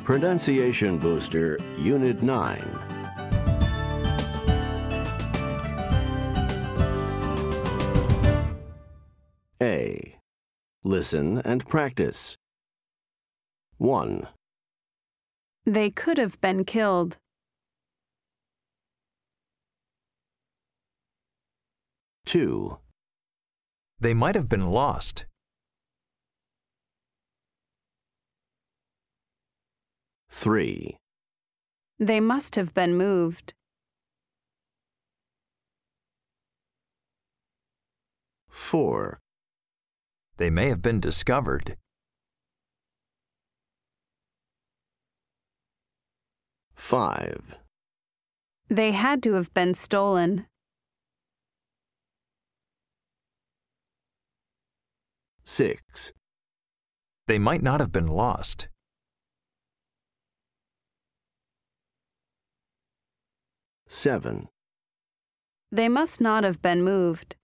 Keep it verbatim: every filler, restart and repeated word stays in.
Pronunciation Booster, Unit nine. A. Listen and practice. one. They could have been killed. two. They might have been lost. three. They must have been moved. four. They may have been discovered. five. They had to have been stolen. six. They might not have been lost. seven. They must not have been moved.